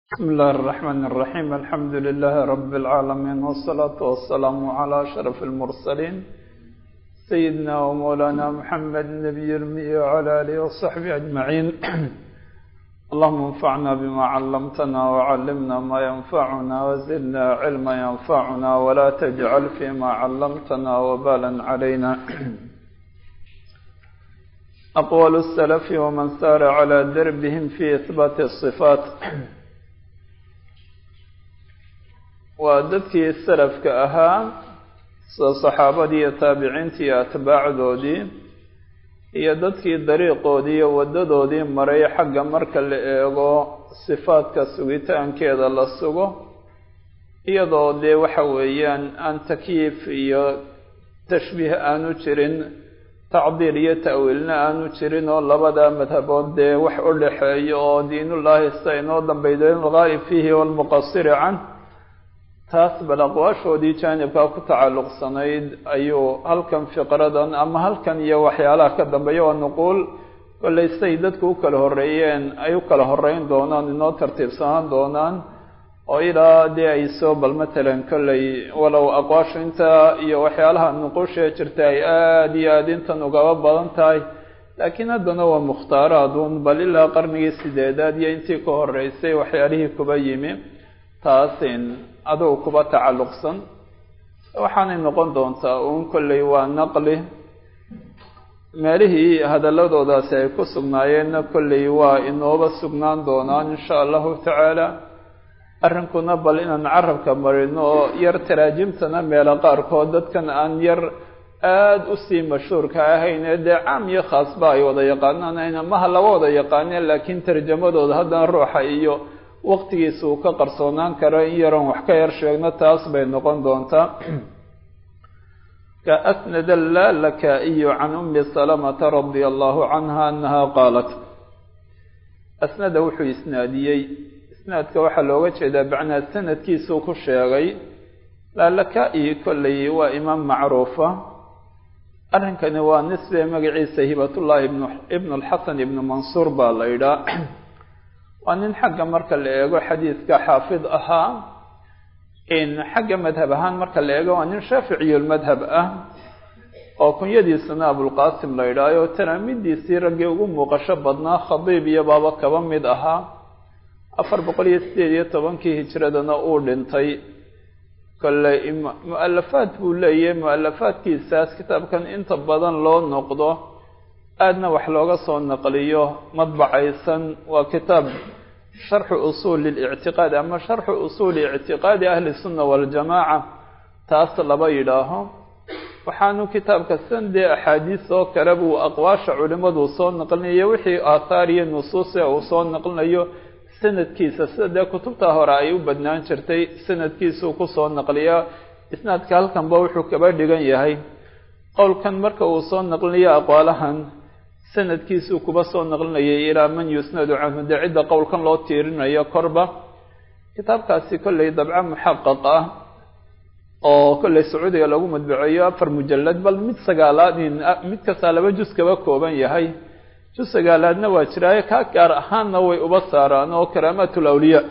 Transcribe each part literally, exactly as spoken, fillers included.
بسم الله الرحمن الرحيم الحمد لله رب العالمين والصلاة والسلام على أشرف المرسلين سيدنا ومولانا محمد النبي الأمي وعلى آله وصحبه أجمعين اللهم انفعنا بما علمتنا وعلمنا ما ينفعنا وزدنا علما ينفعنا ولا تجعل فيما علمتنا وبالا علينا. أقوال السلف ومن سار على دربهم في إثبات الصفات. waa dadkii salafka ahaa sida saxaabadii iyo taabiciintii iyo atbaacdoodii iyo dadkii dariiqoodii iyo wadadoodii maray xagga marka la eego sifaadka sugitaankeeda la sugo iyadoo dee waxa weeyaan aan takyiif iyo tashbiih aanu jirin tacdiil iyo ta'wiilna aanu jirin oo labada madhabood dee wax u dhexeeya oo diinullaahi sida inoo dambeydeen alghaa'ib fiihi waalmuqasiri can taas bal aqwaashoodii jaanibkaa ku tacalluqsanayd ayuu halkan fiqradan ama halkan iyo waxyaalaha ka dambeeya oo nuquul kollay siday dadku u kala horreeyeen ay u kala horreyn doonaan inoo tartiibsanaan doonaan oo ilaa dee ay soo bal matalan kollay walow aqwaashu intaa iyo waxyaalaha nuquushee jirta ay aada iyo aada intan ugaba badan tahay laakiin haddana waa mukhtaaraadun bal ilaa qarnigii sideedaad iyo intii ka horreysay waxyaalihii kuba yimi taasin adugu kuba tacalluqsan waxaanay noqon doontaa uun kollay waa naqli meelihii hadalladoodaasi ay ku sugnaayeenna kollay waa inooba sugnaan doonaan insha allahu tacaala arrinkuna bal inaan carabka marino oo yar taraajimtana meelo qaarkood dadkan aan yar aada usii mashhuurka ahayn ee dee caam iyo khaasba ay wada yaqaanaan maha laba wada yaqaaneen laakiin tarjamadooda haddana ruuxa iyo waqtigiisa uu ka qarsoonaan karo in yaroon wax ka yar sheegno taas bay noqon doontaa. ka asnada lalakaa'iyu can ummi salamata radia allahu canha annaha qaalat. asnada wuxuu isnaadiyey isnaadka waxaa looga jeedaa bacnaa sanadkiisuu ku sheegay lalakaa'i kollay waa imaam macruufa arrinkani waa nisbe magaciisa hibatullahi ibn ibn alxasan ibnu mansuur baa la yidhaa waa nin xagga marka la eego xadiidka xaafid ahaa in xagga madhab ahaan marka la eego waa nin shaaficiyulmadhab ah oo kunyadiisana abulqaasim la yidhaayo talaamidiisii raggii ugu muuqasho badnaa khadiib iyo baaba kaba mid ahaa afar boqol iyo sideed iyo tobankii hijiradana uu dhintay kolley mu-alafaad buu leeyahay mu-alafaadkiisaas kitaabkan inta badan loo noqdo aadna wax looga soo naqliyo madbacaysan waa kitaab sharxu usuuli lictiqaad ama sharxu usuuli ictiqaadi ahli sunna waljamaaca taas laba yidhaaho waxaanu kitaabka sandee axaadiis oo kale buu aqwaasha culimadu soo naqlinayo wixii aathaar iyo nusuuse uu soo naqlinayo sanadkiisa sida dee kutubta hore ay u badnaan jirtay sanadkiisuu kusoo naqliyaa isnaadka halkanba wuxuu kaba dhigan yahay qowlkan marka uu soo naqlinayo aqwaalahan sanadkiisuu kuba soo naqlinayay ilaa man yusnadu canhu dee cidda qowlkan loo tiirinayo korba kitaabkaasi kollay dabco muxaqaq ah oo kollay sacuudiga lagu madbaceeyo afar mujallad bal mid sagaalaad mid kastaa laba jus kaba kooban yahay jus sagaalaadna waa jiraayo kaa gaar ahaanna way uba saaraan oo karaamatul awliya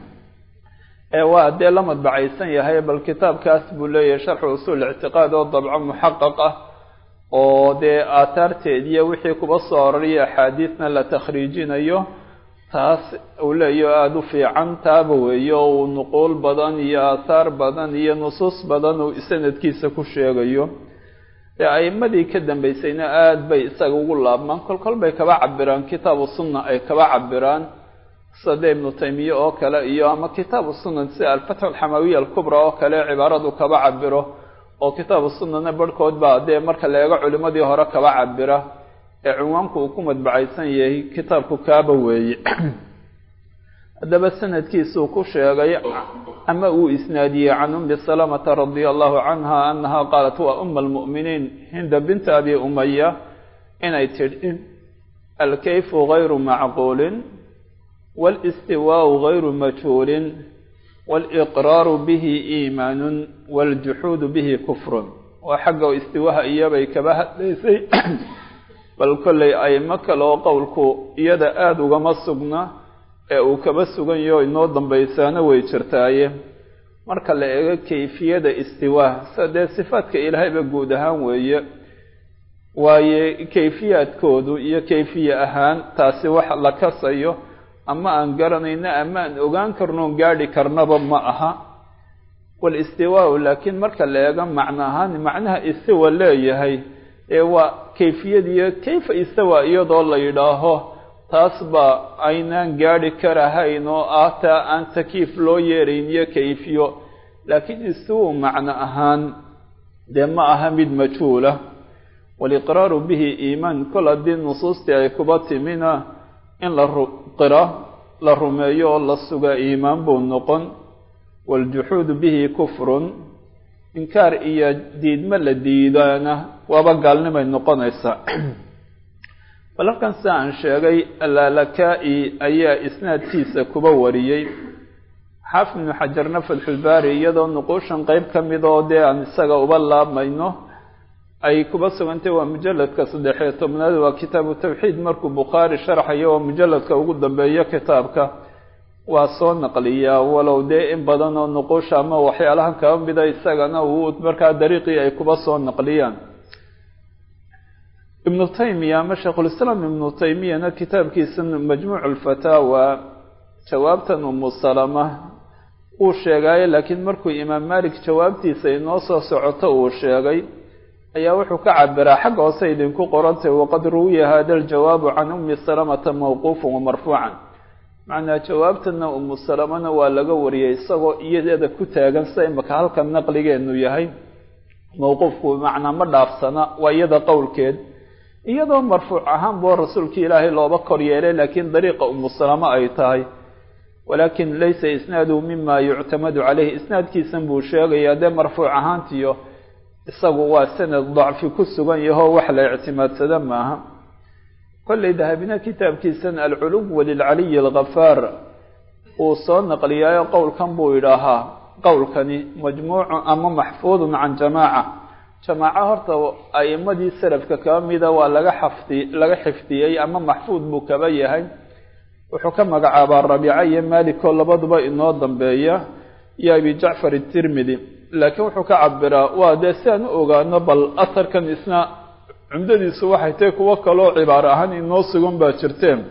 ee waa dee la madbacaysan yahay bal kitaabkaas buu leeyahay sharxu usuul ictiqaad oo dabco muxaqaq ah oo dee aathaarteediiyo wixii kuba soo aroriya axaadiisna la takhriijinayo taas uu leeyaho aada u fiican taaba weeye oo uu nuquul badan iyo aathaar badan iyo nusuus badan uu sanadkiisa ku sheegayo dee a'imadii ka dambeysayna aada bay isaga ugu laabmaan kol kol bay kaba cabiraan kitaabu sunna ay kaba cabiraan sida ibnu taymiye oo kale iyo ama kitaabu sunna sida alfatxu alxamawiya alkubra oo kale cibaaradu kaba cabiro oo kitaabu sunnana barhkood baa dee marka la eego culimadii hore kaba cabira ee cinwaanku uu ku madbacaysan yahay kitaabku kaaba weeye haddaba sanadkiisuu ku sheegay ama uu isnaadiyey can ummi salamata radia allahu canha annaha qaalat waa uma almu'miniin hinda binta abi umaya inay tidhi alkayfu gayru macquulin waalistiwaau gayru majhuulin waliqraaru bihi iimaanun waljuxuudu bihi kufrun waa xagga istiwaha iyobay kaba hadlaysay bal kollay ayma kale oo qowlku iyada aada ugama sugna ee uu kaba sugan yaho inoo dambaysaana way jirtaaye marka la eego kayfiyada istiwaa sida dee sifaadka ilaahayba guud ahaan weeye waaye kayfiyaadkoodu iyo kayfiye ahaan taasi wax la kasayo ama aan garanayno ama aan ogaan karnoon gaadhi karnaba ma aha walistiwaa laakiin marka la eego macno ahaan macnaha istiwa leeyahay ee waa kayfiyadiiyo kayfa istawa iyadoo la yidhaaho taas ba aynaan gaadhi karahayn oo aataa aan takiif loo yeerayn iyo kayfiyo laakiin istiwa macno ahaan dee ma aha mid majhuula waliqraaru bihi iimaan kol haddii nusuustii ay kuba timina in la qira la rumeeyo oo la suga iimaan buu noqon waljuxuudu bihi kufrun inkaar iyo diidma la diidaana waaba gaalnimay noqonaysaa bal halkan sida aan sheegay alaalakaa'i ayaa isnaadkiisa kuba wariyey xaafid ibnu xajarna fatxulbaari iyadoo nuquushan qeyb ka mid oo dee aan isaga uba laabmayno ay kuba sugantay waa mujaladka saddexiyo tobnaad waa kitaabu tawxiid markuu bukhaari sharxayo oo mujaladka ugu dambeeyo kitaabka waa soo naqliyaa walow dee in badan oo nuquusha ama waxyaalahan kaba mida isagana uu markaa dariiqii ay kuba soo naqliyaan ibnu taymiya ama sheekhulislaam ibnu taymiyana kitaabkiisa majmuuc alfataawa jawaabtan umu salama uu sheegaaye laakiin markuu imaam malik jawaabtiisa inoo soo socoto uu sheegay ayaa wuxuu ka cabiraa xagga hoose idinku qorantay waqad ruwiya hada aljawaabu can ummi salamata mawquufan wa marfuucan macnaa jawaabtana umu salamana waa laga wariyey isagoo iyadeeda ku taagan sida imaka halkan naqligeenu yahay mawquufku macnaa ma dhaafsana waa iyada qowlkeed iyadoo marfuuc ahaan boo rasuulkii ilaahay looba kor yeelay laakiin dariiqa umu salama ay tahay walaakin laysa isnaaduhu mima yuctamadu caleyhi isnaadkiisan buu sheegayaa dee marfuuc ahaantiyo isagu waa sanad dacfi ku sugan yahoo wax la ictimaadsada maaha kollay dahabina kitaabkiisan alculuw lilcaliyi alghafaar uu soo naqliyaayo qowlkan buu yidhaahaa qowlkani majmuucu ama maxfuudun can jamaaca jamaaco horta a'imadii salafka kaba mida waa laga xafdi laga xifdiyey ama maxfuud buu kaba yahay wuxuu ka magacaabaa rabiica iyo maalik oo labaduba inoo dambeeya iyo abi jacfar atirmidi laakiin wuxuu ka cabiraa waa dee si aan u ogaano bal asarkan isna cumdadiisu waxay tahay kuwo kaloo cibaaro ahaan inoo sugan baa jirteen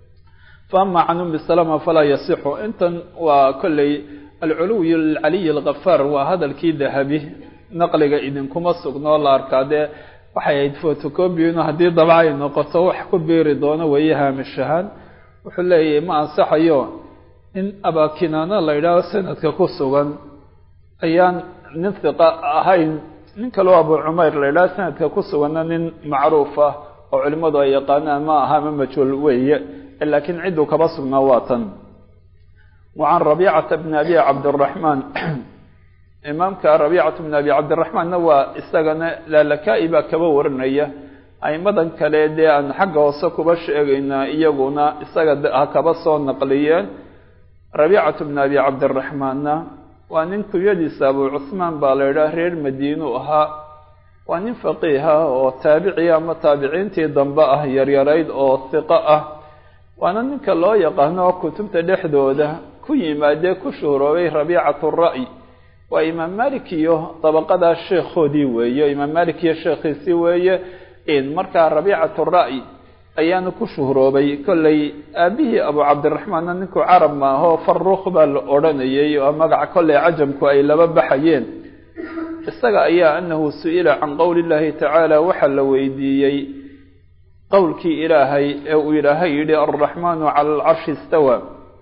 fa ama can ummi salama falaa yasixu intan waa kolley alculuwi lilcaliyi alghafaar waa hadalkii dahabi naqliga idinkuma sugnoo la arkaa dee waxay ahayd photocopynu haddii daba ay noqoto wax ku biiri doono weeye haamishahaan wuxuu leeyahay ma ansaxayo in abaakinaana la yidhaaho sanadka ku sugan ayaan nin hiqa ahayn nin kaloo abu cumayr la yidhaho sanadka ku suganna nin macruuf ah oo culimmadu ay yaqaanaan ma aha ma majhuul weeye laakiin cidduu kaba sugnaa waa tan wa can rabiicata bni abi cabdiraxmaan imaamka rabiicatu bni abi cabdiraxmaanna waa isagana laalakaa'i baa kaba warinaya aimadan kale dee aan xagga hoose kuba sheegaynaa iyaguna isaga ha kaba soo naqliyeen rabiicatu bni abi cabdiraxmaanna waa nin kunyadiisa abu cuhmaan baa la yidhaha reer madiinuu ahaa waa nin faqiiha oo taabici ama taabiciintii dambe ah yaryarayd oo hiqo ah waana ninka loo yaqaano kutubta dhexdooda ku yimaadee ku shuhuroobay rabiicatu ra'y waa imaam malik iyo dabaqadaa sheekhoodii weeye imaam malik iyo sheekhiisii weeye markaa rabiicatu ra'y ayaana ku shuhuroobay kolley aabihii abu cabdiraxmaanna ninkuu carab maaho farruuq baa la odhanayay oo magaca kolley cajamku ay laba baxayeen isaga ayaa anahu su-ila can qowli llahi tacaala waxaa la weydiiyey qowlkii ilaahay ee uu ilaahay yidhi alraxmaanu cala alcarshi istawa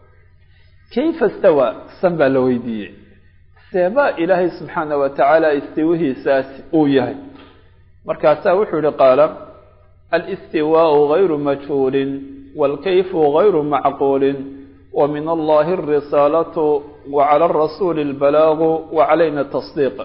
kayfa istawa san baa la weydiiyey seebaa ilaahay subxaana wa tacaala istiwihiisaas uu yahay markaasaa wuxuu yihi qaala alistiwaau gayru majhuulin waalkayfu gayru macquulin wa min allahi alrisaalatu wa cala arasuuli albalaagu wa calayna tasdiiq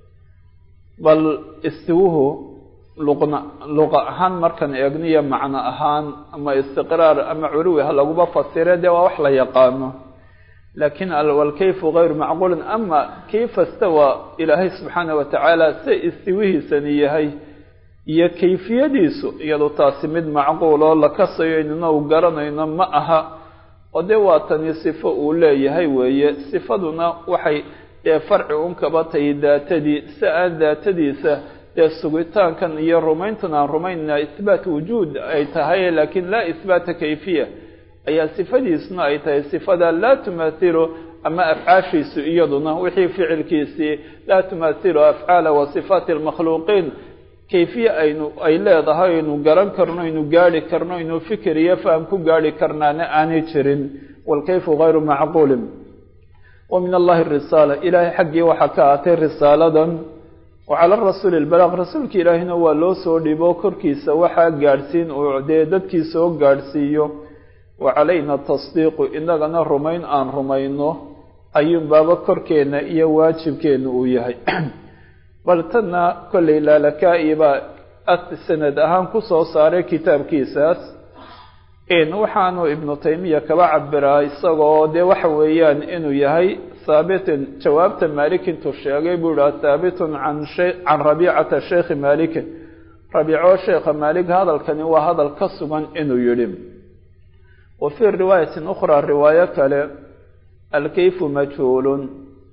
bal istiwuhu luqna luqa ahaan markan eegniyo macno ahaan ama istiqraar ama culuwi ha laguba fasire dee waa wax la yaqaano laakiin walkayfu gayru macquulin ama kayfa istawa ilaahay subxaana wa tacaala se istiwihiisani yahay iyo kayfiyadiisu iyadoo taasi mid macquul oo la kasayo inana u garanayno ma aha ودي واتني صفة أولي وهي صفدنا وحي فرع أنكبتي ذاتدي سأل ذاتدي سأل السجتان كان يرمينتنا رمينا إثبات وجود أي تهي لكن لا إثبات كيفية أي صفة إسنا أي تهي صفة لا تمثل أما أفعال سئيضنا وحي فعل كيسي لا تمثل أفعال وصفات المخلوقين كيفية أي أي لا ظهر إنه قرن كرنو إنه قاري كرنو إنه فكر يفهم كو قاري كرنانا آنيتشرين والكيف غير معقول ومن الله الرسالة إلهي حقي وحكاة الرسالة وعلى الرسول البلاغ رسولك إلهي نوى لو سو ديبو كركيسا وحا قارسين وعديدت كيسو قارسيو وعلينا التصديق إننا رمين آن رمينو أيوم بابا كركينا إيا واجب كينو إياهي بلتنا كل إلا لكائبا السند أهم كسو صاري كتاب كيساس إن وحانو ابن تيمية كبا عبرا إساقو دي وحويان إنو يهي ثابت جوابت مالك تشيغي بولا ثابت عن شيء عن ربيعة الشيخ مالك ربيعة الشيخ مالك هذا الكني وهذا الكسبان إنو يلم وفي الرواية أخرى الرواية كلا الكيف مجهول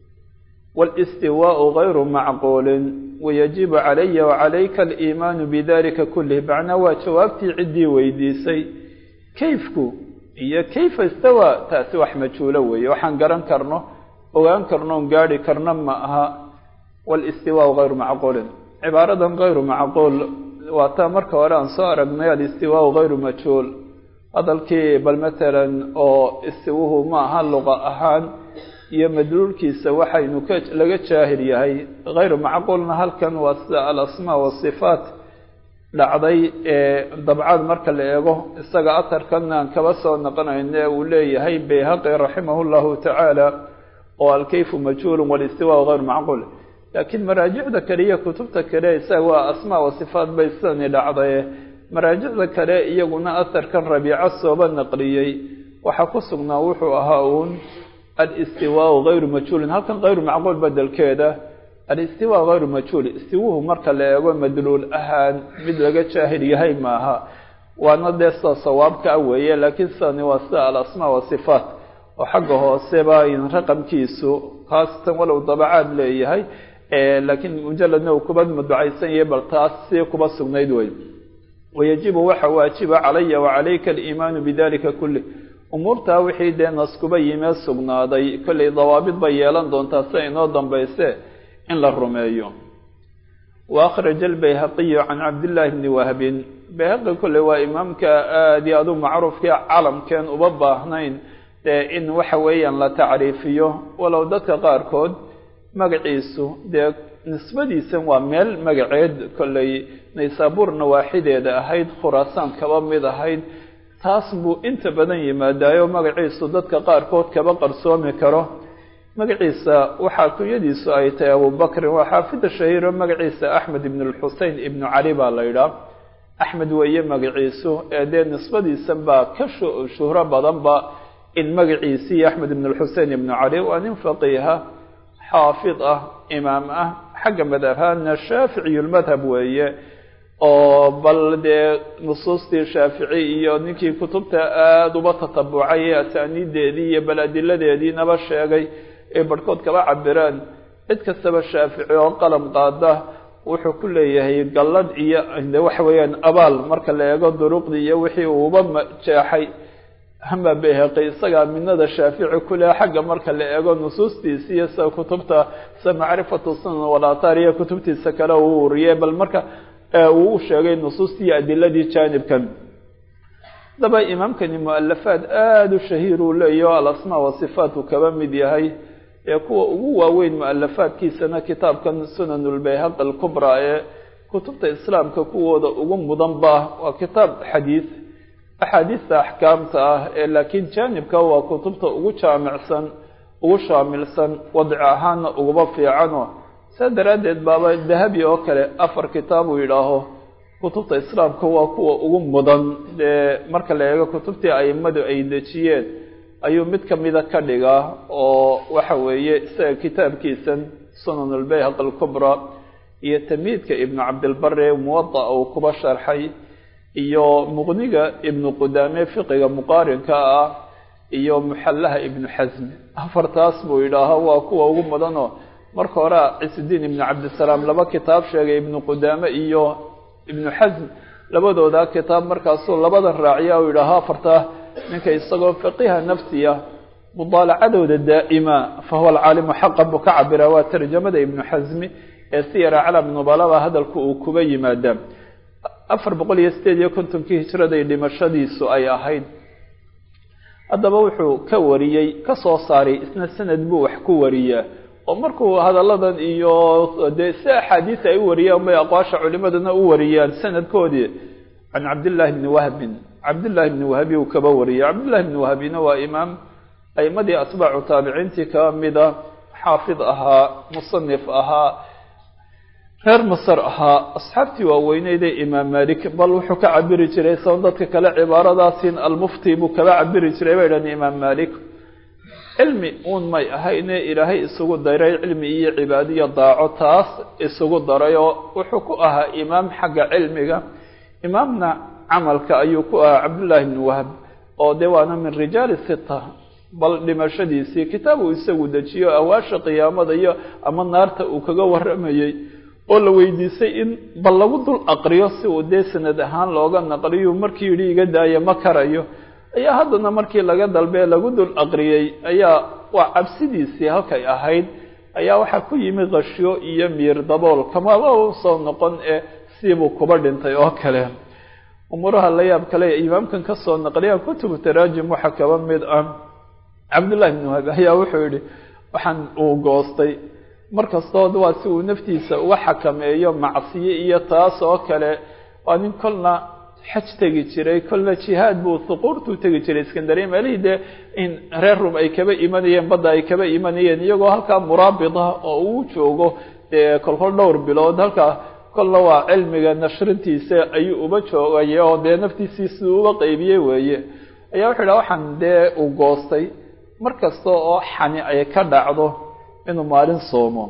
والاستواء غير معقول ويجب علي وعليك الإيمان بذلك كله بعنا وجوابتي عدي ويديسي كيفكو هي كيف استوى تأسوح مجهولوي وحن قرن كرنه وقان كرنون قاري كرنا معها والاستواء غير معقول عبارة غير معقول واتامرك وران صار ابني الاستواء غير مجهول هذا الكي بل مثلا او استوه معها اللغة أحان يمدلول كي سوحي نكاج لغا شاهر يهي غير معقول هل كان الأسماء والصفات لعضي ضبعات مركا لأيغو استقى أثر كنا كبسا ونقنا إنه ولي هي بيهقي رحمه الله تعالى والكيف مجهول والاستواء غير معقول لكن مراجع ذكرية كتب ذكرية سواء أسماء وصفات بيسان لعضي مراجع ذكرية يقولنا أثر كان ربيع الصوبة النقلية وحقصنا وحو أهاون الاستواء غير مجهول هل كان غير معقول بدل كده الاستواء غير مجهول استواه مركا لأيغو مدلول أهان مثل شاهد يهي معها وانا ديسا صوابك أوية لكن ساني واساء الأسماء والصفات وحقه سباين رقم كيسو خاصة ولو طبعات ليهي إيه لكن مجرد أنه كبد مدعيسان يبل تاسي كبد سغنيدوي ويجب وحا واجب علي وعليك الإيمان بذلك كله أمورتا وحيدة نسكبا يمي سغنادي كل ضوابط بيالان دون تاسينو دنبيسي إن للرميو وأخرج البيهقي عن عبد الله بن وهب بيهقي كل وإمامك دي أدو معروف كعلم كان أبابا هنين إن وحويا لا تعريفيه ولو دك قاركود مقعيسو دي نسبة دي سنوى ميل مقعيد كل نيسابور نواحدة دا أهيد خراسان كبامي دا أهيد تاسبو انت بدن يمادايو مقعيسو دك قاركود كبقر سومي كرو مقعيسا وحاكو يديسو أيتي أبو بكر وحافظ الشهير مقعيسا أحمد بن الحسين ابن علي بالليلة أحمد وإيه مقعيسو إعدين نسبة دي سنبا كشو شهرة بضنبا إن مقعيسي أحمد بن الحسين ابن علي وأن فقيها حافظة إمامة حق مذهبها أن الشافعي المذهب وإيه بل دي نصوص دي شافعية نكي كتبتا آدوبة تطبعية أسانيد دي بل أدلة دي دي نبشيغي بركود كبا عبران اتكسب الشافعي وقلم قاده وحو كل يهي قلد إيا عند وحويان أبال مركا اللي يقول دروق دي وحي وبما جاحي هما بيهقي صقا من هذا الشافعي كلها حق مركا اللي يقول نصوص دي سياسة كتبتا سمعرفة الصنة والآثارية كتبتي سكرة ورياب المركا وشاقي نصوص دي أدلة دي جانب كان دبا إمام كان مؤلفات آد الشهير لأيها الأسماء والصفات وكبام دي هاي يكون وين مؤلفات كيسنا كتاب كان سنن البيهقي الكبرى كتبت إسلام كقوة وقم مضنبه وكتاب حديث أحاديث أحكامته لكن جانب كوا كتبت وشامعسا وشاملسا وضعهان وغبفي عنه سادرادد بابا الذهبي وكله أفر كتاب ويلاهو كتبت إسلام كوا كوا وقم مضن مركا لأيها كتبت أيمدو أيدتشيين ayuu mid kamida ka dhigaa oo waxa weeye isaga kitaabkiisan sunan al-bayhaqi al-kubra iyo tamidka ibn abd al-barri muwatta oo kuba sharxay iyo muqniga ibn qudame fiqiga muqaarinka ah iyo muxallaha ibnu xasmi afartaas buu yidhaaha waa kuwa ugu mudanoo marka hore ciisudiin ibnu cabdisalaam laba kitaab sheegay ibnu qudaame iyo ibnu xasm labadooda kitaab markaasuu labadan raaciya uu yidhaaha afartaa ninka isagoo faqiha nafsiya mudaalacadooda daa'ima fahuwa alcaalimu xaqan buu ka cabira waa tarjamada ibnu xasmi ee siyara calam nubalaba hadalku uu kuba yimaada afar boqol iyo sideed iyo kontonkii hijraday dhimashadiisu ay ahayd haddaba wuxuu ka wariyey ka soo saaray isna sanad buu wax ku wariyaa oo markuu hadalladan iyo dee si axaadiis ay u wariyaan bay aqwaasha culimadana u wariyaan sanadkoodii can cabdillaahi bni wahbin cabdillaahi bni wahbi uu kaba wariyay cabdillahi bni wahbina waa imaam aimadii atbaacu taabiciintii ka mida xaafid ahaa musanif ahaa reer masar ahaa asxaabtii waaweyneydee imaam malik bal wuxuu ka cabiri jiray saban dadka kale cibaaradaasiin almufti buu kaba cabiri jiray bay dhahan imaam malik cilmi uun may ahayne ilaahay isugu daray cilmi iyo cibaadiyo daaco taas isugu daray oo wuxuu ku ahaa imaam xagga cilmiga imaamna camalka ayuu ku ahaa cabdullaahi bni wahb oo dee waana min rijaali sita bal dhimashadiisii kitaab uu isagu dejiyo awaasha qiyaamada iyo ama naarta uu kaga waramayey oo la weydiisay in bal lagu dul aqriyo si uu dee sanad ahaan looga naqliyo markii yidhi iga daaya ma karayo ayaa haddana markii laga dalbee lagu dul aqriyey ayaa waa cabsidiisii halkay ahayd ayaa waxaa ku yimi qashyo iyo miir dabool kamaba u soo noqon ee siibuu kuba dhintay oo kale umuuraha la yaab kale imaamkan ka soo naqliya kutubu taraajim waxa kaba mid ah cabdullaahi bni wahab ayaa wuxuu yidhi waxaan uu goostay markastood waa si uu naftiisa uga xakameeyo macsiye iyo taas oo kale waa nin kolna xaj tegi jiray kolna jihaad buu huquurtuu tegi jiray iskandariya meelihii dee in reer rum ay kaba imanayeen badda ay kaba imanayeen iyagoo halkaa muraabida oo uu joogo dee kolkol dhowr bilood halkaa kolna waa cilmiga nashrintiisa ayuu uba joogay oo dee naftiisii siduu uga qaybiyey weeye ayaa wuxuu yidhaha waxaan dee uu goostay mar kasta oo xani ay ka dhacdo inuu maalin soomo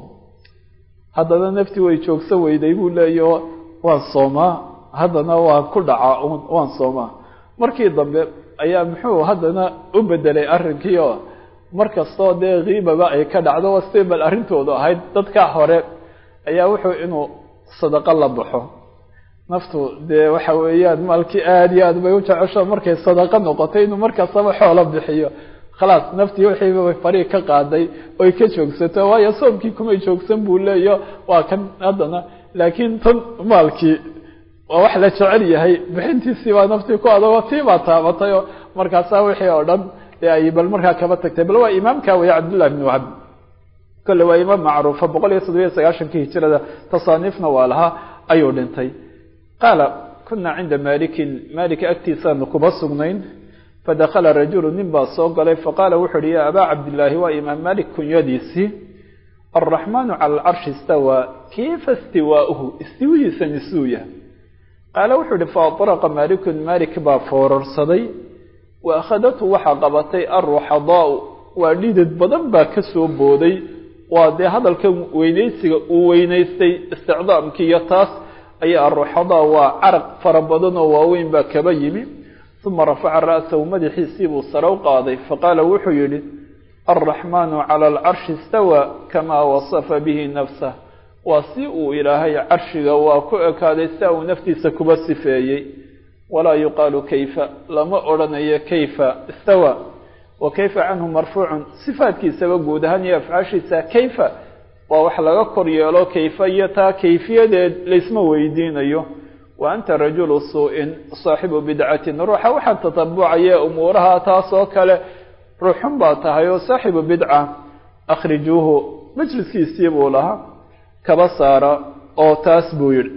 haddana naftii way joogsan weyday buu leeyaho waan soomaa haddana waan ku dhacaa un waan soomaa markii dambe ayaa muxuu haddana u bedelay arrinkii oo mar kastoo dee kiibaba ay ka dhacdo wasti bal arrintoodu ahayd dadka hore ayaa wuxuu inuu sadaqo la baxo naftu dee waxa weeyaan maalkii aada iyo aad bay u jecesho markay sadaqo noqotay inuu markastaba xoolo bixiyo khalaas naftii wixiiba way fariig ka qaaday oy ka joogsato waayo soomkii kumay joogsan buu leeyo waa kan haddana laakiin tan maalkii waa wax la jecel yahay bixintiisii baa naftii ku adagoo tii baa taabatay oo markaasaa wixii oo dhan dee ay bal markaa kaba tagtay bal waa imaamka weeye cabdullahi bni wahab kole waa imaam macruufa boqol iyo toddobiyo sagaashankii hijrada tasaaniifna waa lahaa ayuu dhintay qaala kunaa cinda malikin maalika agtiisaanu kuma sugnayn fadakala rajulu nin baa soo galay faqaala wuxu uhi ya abaa cabdillaahi waa imaam malik kunyadiisii alraxmaanu cala alcarshi istawaa kiifa istiwaauhu istiwihiisan isuu yahay qaala wuxuu uhi faطraqa malikun malik baa foorarsaday wa akhadathu waxaa qabatay alruxadaau waa dhidid badan baa ka soo booday waa dee hadalkan weynaysiga uu weynaystay isticdaamkii iyo taas ayaa alruxadaa waa caraq fara badan oo waaweyn baa kaba yimi uma rafaca ra'sahu madaxiisii buu sare u qaaday faqaala wuxuu yidhi alraxmaanu cala alcarshi istawaa kamaa wasafa bihi nafsah waa si uu ilaahay carshiga waa ku ekaaday sia uu naftiisa kuba sifeeyey walaa yuqaalu kayfa lama odhanayo kayfa istawaa wa kayfa canhu marfuucun sifaadkiisaba guud ahaan iyo afcaashiisa kayfa waa wax laga kor yeelo kayfa iyo taa kayfiyadeed laysma weydiinayo wa anta rajulu suu-in saaxibu bidcatin ruuxa waxaa tatabucaya umuuraha taas oo kale ruuxun baa tahay oo saaxibu bidca akhrijuuhu majliskiisii buu lahaa kaba saara oo taas buu yidhi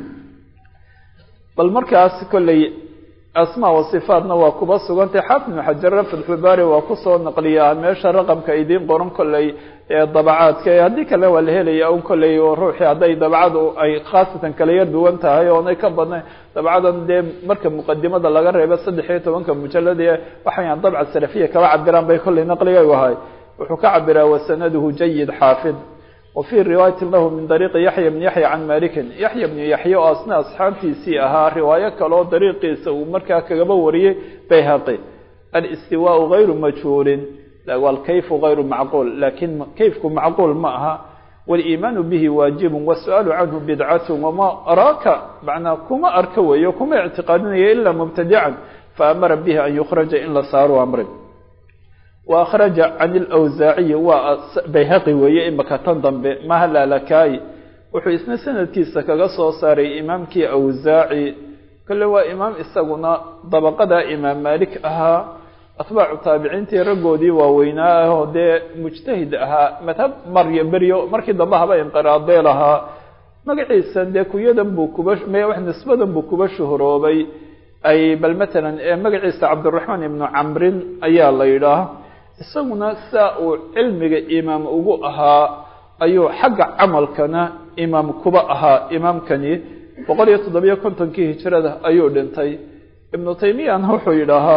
bal markaas kolley asmaa wa sifaatna waa kuba sugantay xaafid ibnu xajar fatxulbaari waa kusoo naqliyaa meesha raqamka idiin qoran kolley ee dabacaadka haddii kale waa la helaya un kolley ruuxii hadday dabacadu ay khaasatan kala yar duwan tahay oonay ka badnayn dabcadan dee marka muqadimada laga reebo saddex iyo tobanka mujalad ee waxayan dabca salafiya kaba cabiraan bay kolley naqliga u ahay wuxuu ka cabiraa wasanaduhu jayid xaafid وفي رواية له من طريق يحيى بن يحيى عن مالك يحيى بن يحيى أصنع أصحاب في سيئها رواية كلو طريق سو مركا كغبا وريه بيهقي الاستواء غير مجهول والكيف غير معقول لكن كيفك معقول معها والإيمان به واجب والسؤال عنه بدعة وما أراك معنى كما أركوي وكما اعتقادنا إلا مبتدعا فأمر به أن يخرج إلا صار أمره وأخرج عن الأوزاعي وبيهقي ويئمك تنضم ما هلا لكاي وحيثنا سنة كيسا كغصو صاري إمامك أوزاعي كل هو إمام إستغنى طبقة إمام مالك أها أطبع تابعين تيرقو دي وويناه دي مجتهد أها مثل مريم بريو مركي ضبها بين قراض لها مقعيسا دي كوية دنبو كبش ما يوح نسبة دنبو كبش هروبي أي بل مثلا مقعيسا عبد الرحمن بن عمرو أيا الله يراه إستغنى ساء علمك إمام أغوءها أيو حق عمل كان إمام كبأها إمام كني وقال يتضبيا كنتم كيه هجرده أيو دنتي ابن تيمية أنه حيراها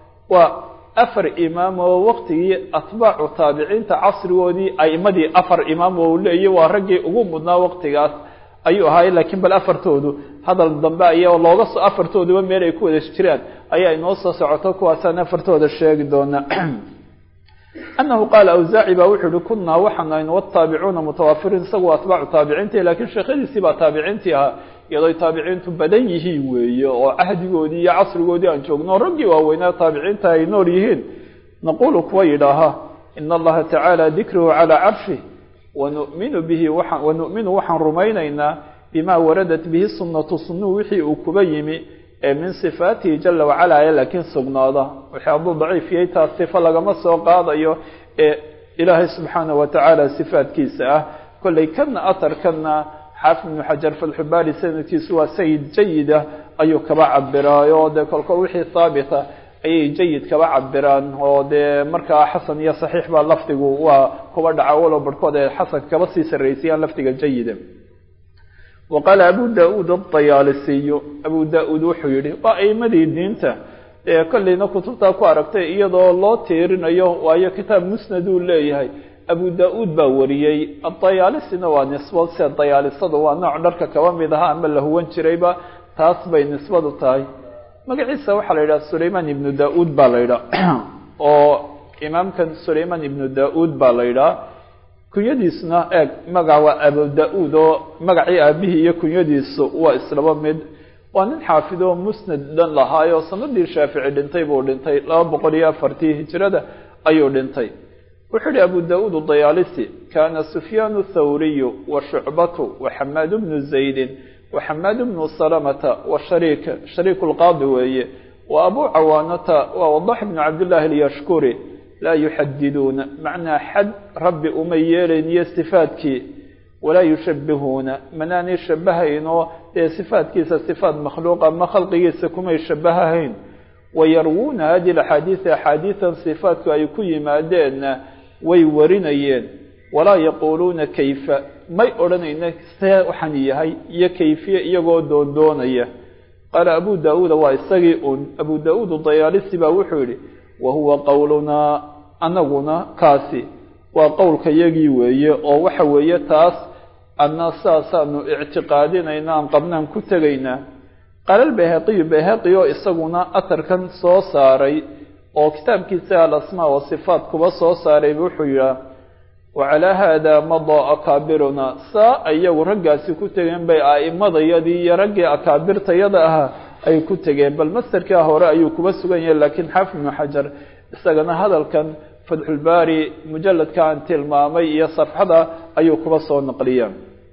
وأفر إمام ووقته أتباع تابعين تعصر ودي أي مدي أفر إمام ولي ورقي أقوم بدنا وقتها أيو هاي لكن بالأفر تودو هذا الضنباء أيه والله قص أفر تودو وميرا يكون اشتريان أي نوصى سعوتك وأسان أفر تودو الشيء دونا أنه قال أوزاعي باوحد كنا وحنا والتابعون متوافرين سوى أتباع تابعينتي لكن شيخي سيبا تابعينتها يضي تابعينتو بدنيه وي وعهد قودي عصر قودي أنشوقنا رقي ووينا تابعينتها ينوريهين نقول كويلها إن الله تعالى ذكره على عرشه ونؤمن به وحن ونؤمن وحن رمينا بما وردت به السنة السنة وحي أكبيمي من صفاته جل وعلا لكن سقناده وحيابو ضعيف ييتا الصفة لغما سوقاده أيو إلهي سبحانه وتعالى صفات كيسة كل كنا أثر كنا حافظ بن حجر في الحباري سنة كيسوا سيد جيدة أيو كبا عبرايو ده كل وحي ثابتة أي جيد كبا عبران وده مركا حسن يا صحيح باللفتق وكبا دعاولو بركوده حسن كبسيس الرئيسيان لفتق جيدة وقال أبو داود الطيالسي أبو داود وحيري وأيمدي دينته كلنا كتبتا كواركتا إيضا الله تيرين أيوه وأي كتاب مسند ليهي أبو داود باوريي الطيالسي نوع نسبة سي الطيالسي نوع نعرك كوامي ذها أما اللي هو انشريبا تاسبي نسبة تاي مقعيسا وحال إلى سليمان بن داود بالإيرا وإمام كان سليمان بن داود بالإيرا kunyadiisna eeg magac waa Abu Daud oo magacii aabihi iyo kunyadiisu waa islaba mid waa nin xaafido musnad dan lahaayo sanadii Shaafici dhintay buu dhintay laba boqol iyo afartii hijrada ayuu dhintay wuxuu Abu Daud ad-Dayalisi kana Sufyan ath-Thawri wa Shu'bah wa Hammad ibn Zayd wa Hammad ibn Salamah wa Sharik Sharik al-Qadi wa Abu Awanata wa Wadah ibn Abdullah al-Yashkuri لا يحددون معنى حد رب أميالين يستفادك ولا يشبهون منان يشبهين صفاتك صفات مخلوقة ما خلقه يسكم يشبهين ويروون هذه الحديثة حديثا صفاتك أيكي مادين ويورينيين ولا يقولون كيف ما يقولون إنك سيحنيه هي كيفية يقولون دونيه قال أبو داود وإساقئ أبو داود الضيالسي باوحولي وهو قولنا أنغنا كاسي وقولك يجي ويه أو وحوية تاس أن ساسا اعتقادنا إنام قبنا كتغينا قال البيهقي بيهقي إساقنا أتركا صوصاري أو كتاب كتاب الأسماء والصفات كبا صوصاري بحيا وعلى هذا مضى أكابرنا سا أي ورقاسي كتغين بي آئمة يدي يرقي أكابر تيدها أي كتغين بل مستر كاهورا أي كبا سغين لكن حافظ بن حجر استغنى هذا كان فتح الباري مجلد كان تلمامي صفحة أي كبا صو نقليا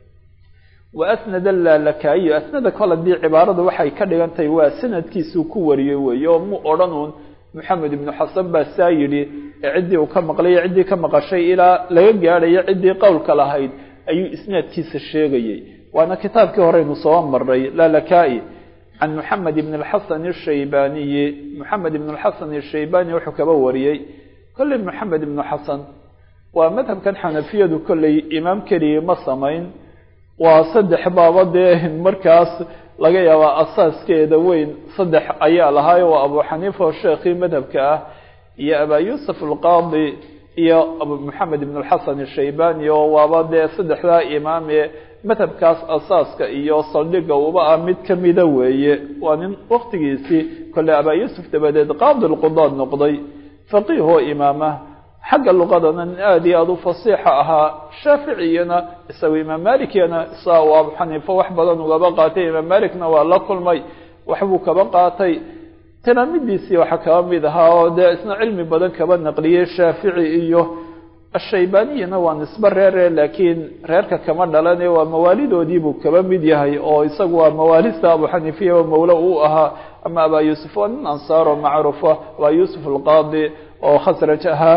وأسند لك أي أسند كل دي عبارة وحي كدغان تيوا سند كيسو كوري ويوم أورانون محمد بن حسن بسايري عدي وكم قلي عدي كم قشي إلى لا يجاري عدي قول كلاهيد أي إسناد كيس الشيغي وأنا كتاب كهرين صوام مري لا لكائي عن محمد بن الحسن الشيباني محمد بن الحسن الشيباني وحكى بوريي كل محمد بن حسن ومذهب كان حنفية كل إمام كريم الصمين وصدح بابده مركز لقيا وأساس كده وين صدح أيها لهاي وأبو حنيفة والشيخي مذهب كاه يا أبا يوسف القاضي iyo abu maxamed ibn alxasan ashaybani oo waaba dee saddexdaa imaam ee madhabkaas asaaska iyo saldhiga uba ah mid kamida weeye waa nin waktigiisii kole abaa yuusuf dabadeed qaadi lqudaad noqday faqiih oo imaama xagga luqadana nin aada iyo aada u fasiixa ahaa shaaficiyana isaga imaam malikiyana isaa u abu xaniifa wax badan ugaba qaatay imaam malikna waa la kulmay waxbuu kaba qaatay talaamidiisii waxaa kaba mid ahaa oo dee isna cilmi badan kaba naqliyey shaafici iyo ashaybaniyana waa nisbe reere laakiin reerka kama dhalane waa mawaalidoodiibuu kaba mid yahay oo isagu waa mawaalista abu xaniifiya oo mawlo uu ahaa ama abaa yuusuf waa nin ansaaro macruufa abaa yuusuf alqaadi oo khasraj ahaa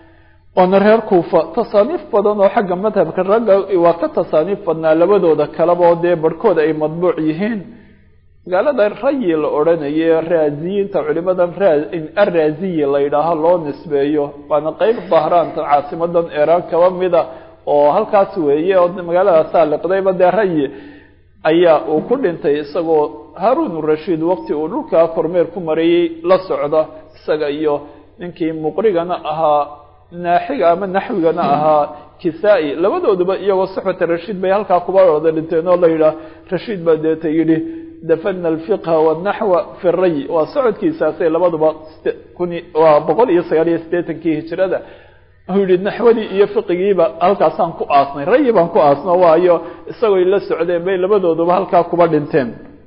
waana reer kuufa tasaaniif badan oo xagga madhabka ragga waa ka tasaaniif badnaa labadooda kaleba oo dee barhkood ay madbuuc yihiin magaalada rayi la odhanaye raaziyiinta culimadan araaziyi la yidhaaho loo nisbeeyo waana qeyb dahraanta caasimadan iiraan kaba mida oo halkaas weeye oo magaaladaasa liqdayba dee rayi ayaa uu ku dhintay isagoo haarun rashiid waqti uu dhulkaa kormeer ku marayey la socda isaga iyo ninkii muqrigana ahaa naaxiga ama naxwigana ahaa kisaa-i labadooduba iyagoo suxbata rashiid bay halkaa kuba wada dhinteen oo la yidhaah rashiid baa deeta yidhi dafana alfiqha wanaxwa fi ray waa socodkiisaasay labaduba kun waa boqol iyo sagaal iyo siddeetankii hijrada wuxuu yihi naxwadii iyo fiqigiiba halkaasaan ku aasnay rayi baan ku aasno waayo isagooy la socdeen bay labadooduba halkaa kuba dhinteen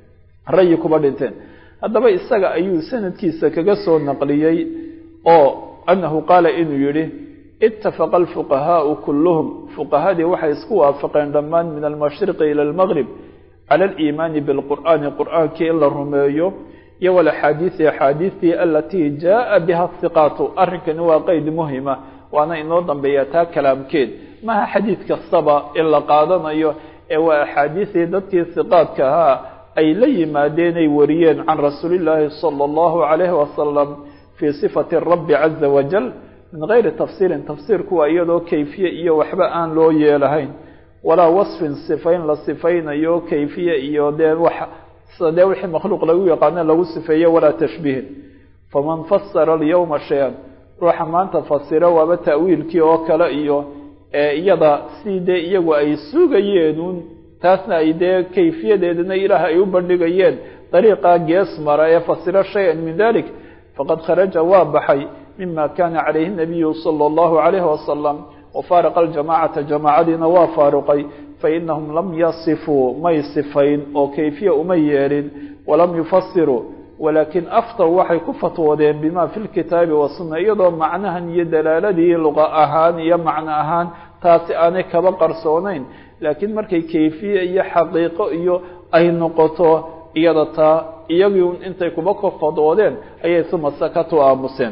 rayi kuba dhinteen haddaba isaga ayuu sanadkiisa kaga soo naqliyey oo annahu qaala inuu yihi itafaqa alfuqahaau kulluhum fuqahadii waxay isku waafaqeen dhammaan min almashriqi ila almaqrib cala aliimaani bilqur'aani qur'aankii in la rumeeyo iyo walaxaadiisi axaadiistii alatii jaa biha hiqaatu arrinkani waa qeyd muhima waana inoo dambeeya taa kalaamkeed maha xadiid kastaba in la qaadanayo ee waa axaadiistii dadkii hiqaadka ahaa ay la yimaadeen ay wariyeen can rasuulillaahi sala allahu calayhi wasalam fii sifati rabbi caza wajal min gayri tafsiirin tafsiirku waa iyadoo kayfiye iyo waxba aan loo yeelahayn walaa wasfin sifayn la sifaynayo kayfiye iyo dee wax dee wixii makhluuq lagu yaqaano lagu sifeeyo walaa tashbiihin faman fasara alyawma shay-an ruuxa maanta fasira waaba ta'wiilkii oo kale iyo iyada si dee iyagu ay sugayeenun taasna ay dee kayfiyadeedana ilaah ay u bandhigayeen dariiqaa gees mara ee fasira shay-an min dalik faqad kharaja waa baxay mima kana calayhi nabiyu sala allahu calayhi wasalam وفارق الجماعة جماعدنا وفارقي فإنهم لم يصفوا ما يصفين أو كيفية أمير ولم يفسروا ولكن أفطوا وحي كفتوا بما في الكتاب والسنة أيضا معناها يدلالة لغة أهان يا معنى أهان تاسئاني كبقر سونين لكن مركي كيفية هي حقيقة أي نقطة إيضا إيضا انت كبقر فضوادين أي ثم سكتوا آمسين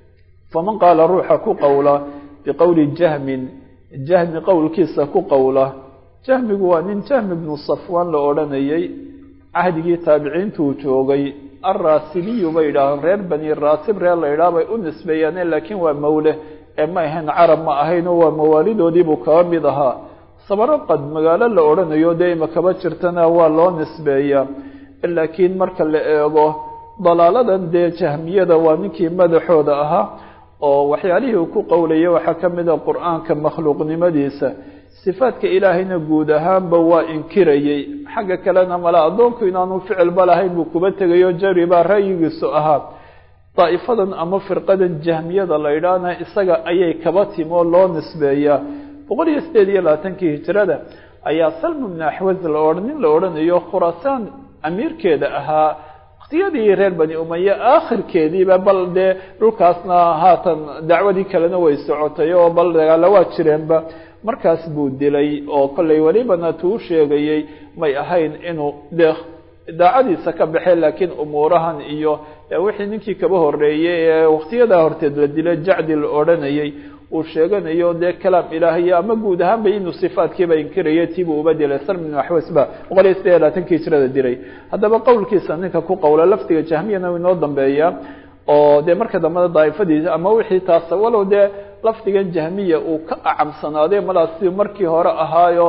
فمن قال روحك قولا بقول جهم جهم قول كيسا كو قوله جهم هو nin جهم بن صفوان la oranayay ahdigii taabiciintu joogay ar-rasiliyu bayda reer bani rasib reer la yiraahdo u nisbeeyeen laakiin waa mawle ee ma ahayn arab ma ahayn waa mawaalidoodii buu ka mid ahaa sabaro qad magaalo la oranayo deema kaba jirtana waa loo nisbeeyaa laakiin marka la eego dalaaladan de jahmiyada waa ninkii madaxooda ahaa oo waxyaalihii uu ku qowlayay waxa kamid ah quraanka makhluuqnimadiisa sifaadka ilaahayna guud ahaanba waa inkirayay xagga kalena mala adoonku inaanu ficil balahayn buu kuba tagayo jariba raayigiisu ahaa daa'ifadan ama firqadan jahmiyada la yiraahdo isaga ayay kaba timo loo nisbeeyaa boqol iyo siddeed iyo labaatan-kii hijrada ayaa salm ibn ahwaz la oranayo la oranayo khuraasaan amiirkeeda ahaa waqtiyadii reer bani umayya aakhirkeediiba bal dee dhulkaasna haatan dacwadii kalena way socotay oo bal dagaalo waa jireenba markaas buu dilay oo kollay welibana tuu sheegayay may ahayn inuu dee daacadiisa ka baxay laakiin umuurahan iyo wixii ninkii kaba horeeyey ee waqtiyadaa horteed la dilay jacdi la odhanayay uu sheeganayo dee kalaam ilaahiya ama guud ahaanba inuu sifaadkiiba inkirayay tiibuu uba dilay salm ibn ahwas ba boqol iyo siddeed iyo labaatan-kii hijrada dilay haddaba qowlkiisa ninka ku qowla laftiga jahmiyana uu inoo dambeeya oo dee marka dambada daa'ifadiisa ama wixii taas walow dee laftigan jahmiya uu ka acamsanaaday malaas si markii hore ahaayo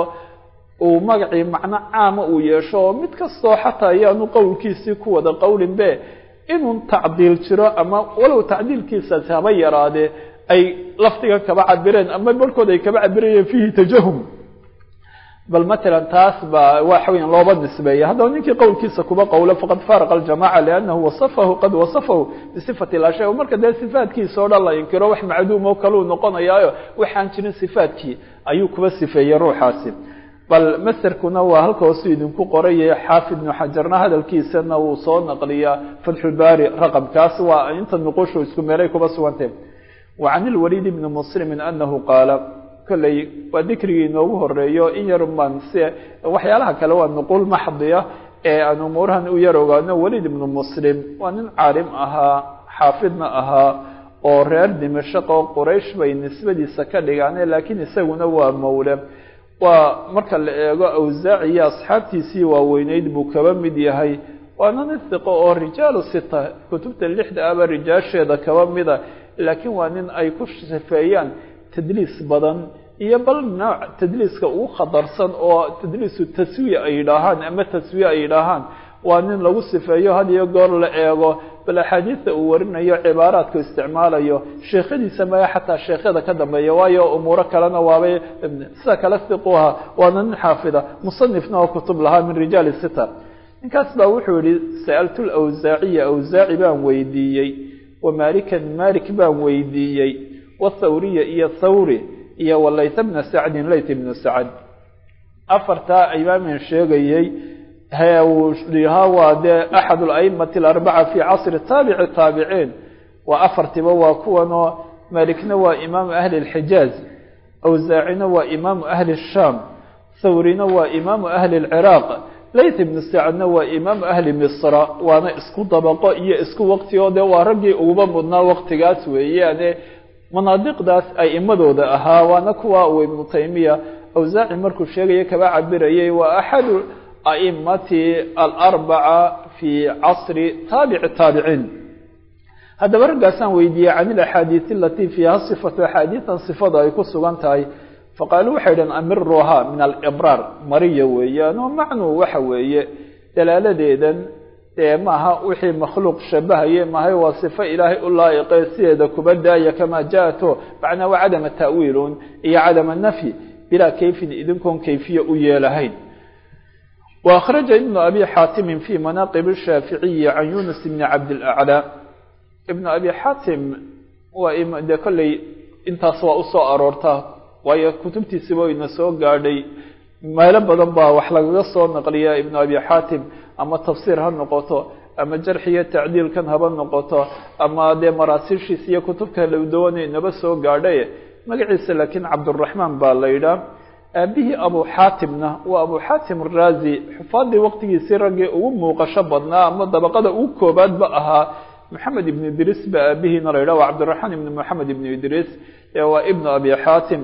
uu magacii macno caama uu yeesho oo mid kastoo xataa ayaanu qowlkiisii ku wada qowlin be inuu tacdiil jiro ama walow tacdiilkiisaasi haba yaraadee ay laftiga kaba cabireen ama barkood ay kaba cabirayeen fiihi tajahum bal matalan taas baa waxa weeyaan looba nisbeeya haddaba ninkii qowlkiisa kuba qowlo faqad faaraqa aljamaca liannahu wasafahu qad wasafahu bisifati laa shay marka dee sifaadkiisa oo dhan la inkiro wax macduum oo kaluu noqonayaayo waxaan jirin sifaadkii ayuu kuba sifeeyey ruuxaasi bal masarkuna waa halka hoosu idinku qorayay xaafid ibnu xajarna hadalkiisana wuu soo naqliyaa fatxulbaari raqamkaas waa inta nuqushu isku meelay kuba sugantay وعن الوليد بن مسلم أنه قال كلي وذكري إنه هريو إن يرمان سي وحيالها كلوا نقول محضية أن أمورها يروى أنه وليد بن مسلم وأن عالم أها حافظنا أها أورير دمشق وقريش بين نسبة دي سكالي يعني لكن يسوون هو مولى ومركا أوزاعي أصحابتي سيوا وينيد بكبا مديهي وأنا نثق الرجال الستة كتبت اللحد أبا رجال شيدا كبا مدى laakiin waa nin ay ku sifeeyaan tadliis badan iyo bal nooc tadliiska ugu khatarsan oo tadliisu taswiya ay yidhaahaan ama taswiya ay yidhaahaan waa nin lagu sifeeyo had iyo goor la eego bal axaadiista uu warinayo cibaaraadku isticmaalayo sheekhadiisa maya xataa sheekhada ka dambeeya waayo umuuro kalena waabay sida kale siquha waana nin xaafida musanifna oo kutub lahaa min rijaali sita ninkaas baa wuxuu yihi sa'altu lawsaaciya awsaaci baan weydiiyey ومالكا مالك بان ويديي والثورية إيا الثوري إيا والليث بن سعد ليث بن سعد أفرتا إمام الشيغيي هو أحد الأئمة الأربعة في عصر التابع التابعين وأفرت بواكونا مالكنا وإمام أهل الحجاز أوزاعنا وإمام أهل الشام ثورنا وإمام أهل العراق ليث بن سعد وإمام أهل مصر وأنا اسكو طبقة إيه اسكو وقتي وده ورجي أوبا مدنا وقت جاس ويعني مناطق داس أي إمدو ده أها وأنا كوا وابن تيمية أوزاعي مركو شيء كبا عبريه وأحد أئمة الأربعة في عصر تابع التابعين هذا ورقة ويدي عن الأحاديث التي فيها صفة حديثا صفة يكون سوانتاي فقالوا حيدا أمرها من الإبرار مرية ويان ومعنى وحوية دلالة ديدا معها وحي مخلوق شبه ما هي وصفة إلهي الله يقيسي ذا كبدا كما جاءته معنى وعدم التأويل هي عدم النفي بلا كيف إذنكم كيفية أيالهين وأخرج ابن أبي حاتم في مناقب الشافعية عن يونس بن عبد الأعلى ابن أبي حاتم وإما كل انت سواء سواء أرورته waayo kutubtiisiba ina soo gaadhay meelo badan baa wax lagaga soo naqliyaa ibn abi xaatim ama tafsiir ha noqoto ama jarx iyo tacdiil kan haba noqoto ama de maraasiishiis iyo kutubka la doonay naba soo gaadhay magaciisa laakiin cabdurrahman baa la yidhaa abihi abu xaatimna waa abu xaatim raazi xufaadii waqtigiisii raggii ugu muuqasho badnaa ama dabaqada ugu koobaad ba ahaa محمد بن إدريس بأبيه نريده وعبد الرحمن بن محمد بن إدريس وابن أبي حاتم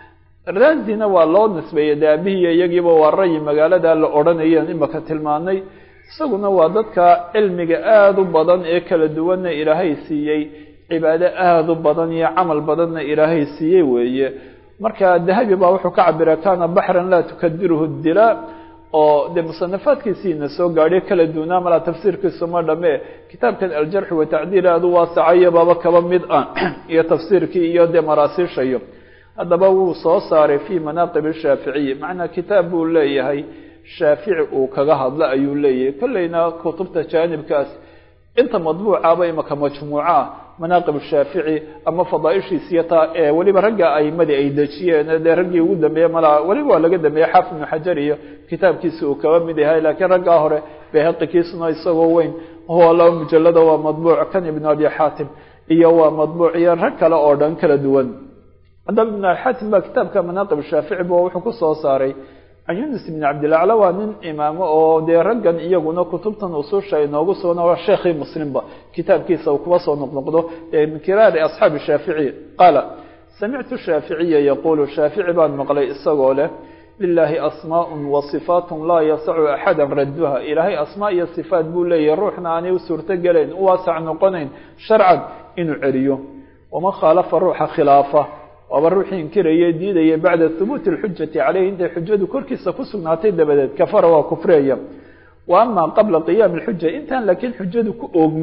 رازينا والله نسبة دابيه يجب والرأي مقالة الأورانية إما كتلماني سقنا وضدك علمك آذو بدن إكل دوان إلهي سيي عبادة آذو بدن عمل بدن إلهي سيي وي مركا الذهبي باوحو كعبر كان بحرا لا تكدره الدلاء oo de musanafaadkiisiina soo gaadhay kala duunaa mala tafsiirkiisu ma dhame kitaabkan aljarh wa ta'dil aadu waasacay baba kaba mid ah iyo tafsiirkii iyo de maraasiishayo hadaba uu soo saaray fi manaqib shaafici macna kitaab uu leeyahay shaafici uu kaga hadla ayuu leeyahay kullayna kutubta jaanibkaas inta madbuuca ba imaka majmuuca مناقب الشافعي أما فضائشي سيطا إيه ولي برقى أي مدي أي دجية ده رقي وقدم بيه ملا ولي ولا قدم بيه حافظ من حجرية كتاب كيسو وكوام مدي هاي لكن رقى هره بيهط كيسنا يسوى وين هو الله مجلد ومطبوع كان ابن أبي حاتم إيه هو مطبوع يرهك لا أردن كلا دوان هذا ابن حاتم كتاب كمناقب الشافعي بوه حكوصة صاري عن يونس بن عبد الأعلى وان إمام أو دي رجل إيجونا كتبتا وصول شيء ناقص وانا الشيخ مسلم با كتاب كيسا وكواس ونقنقضه من كرار أصحاب الشافعي قال سمعت الشافعي يقول الشافعي بعد مقلي السقولة لله أسماء وصفات لا يسع أحدا ردها إلهي أسماء الصفات بولي يروحنا عني وسورتقلين واسع نقنين شرعا إنو عريو وما خالف الروح خلافه وبروح ينكر يديد بعد ثبوت الحجة عليه عند حجة كركي سكسر نعطيد بدأت كفر وكفرية وأما قبل قيام الحجة إنتان لكن حجة كؤمن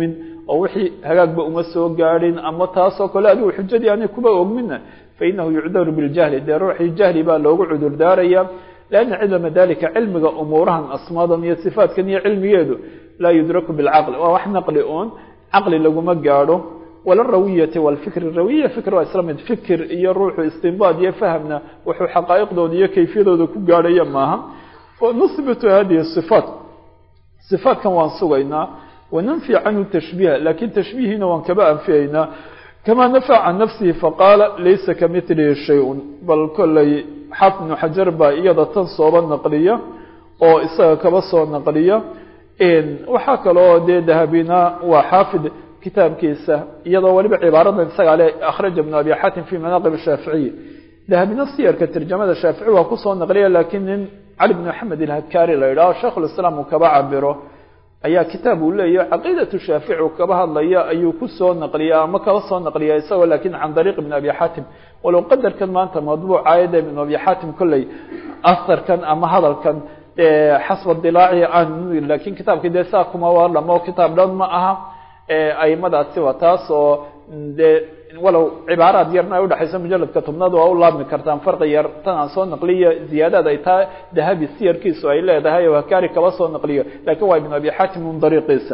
oo wixii hagaagba uma soo gaadhin ama taasoo kale adigu xujadii aanay kuba ogmina fainahu yucdaru biljahli dee ruuxii jahli baa loogu cudur daaraya lianna cidama dalika cilmiga umuurahan asmaadan iyo sifaatkan iyo cilmigeedu laa yudraku bilcaqli waa wax naqli uun caqli laguma gaadho wala rawiyati walfikri rawiya fikr waa isla mid fikir iyo ruuxu istinbaad iyo fahamna wuxuu xaqaa'iqdooda iyo kayfiyadooda ku gaadhaya maaha nusbitu hadihi sifaat sifaatkan waan sugaynaa وننفي عنه التشبيه لكن تشبيهنا وانكباء فينا كما نفع عن نفسه فقال ليس كمثله شيء بل كل حفن حجر بإيضا تنصوب النقلية أو إساء كبصوا النقلية إن وحكى له دي ذهبنا وحافظ كتاب كيسة إيضا ولبع عبارة نفسك عليه أخرج ابن أبي حاتم في مناقب الشافعي ذهبنا السير كترجمة الشافعي وقصوا النقلية لكن علي بن محمد الهكاري لا شيخ الإسلام وكبا عبره ayaa kitaab uu leeyahay aqeedatu shaafici kaba hadlaya ayuu ku soo naqliyaa ama kaba soo naqliyaa isagoo laakiin can dariiq ibn abi hatim walow qadarkan maanta madbuuc aayada ibn abi hatim kullay asarkan ama hadalkan ee xasba dilaaci aan laakiin kitaabka deesaa kuma waa dhamo kitaab dhan ma aha ee aymadaasi waa taas oo de walow cibaarad yarna ay u dhaxayso mujalladka tobnaad oo u laabmi kartaan farqi yar tan aan soo naqliyo ziyaadada ay taa dahabi siyarkiisu ay leedahay oo hakaari kaba soo naqliyo laakiin waa ibn abi hatim min dariiqiisa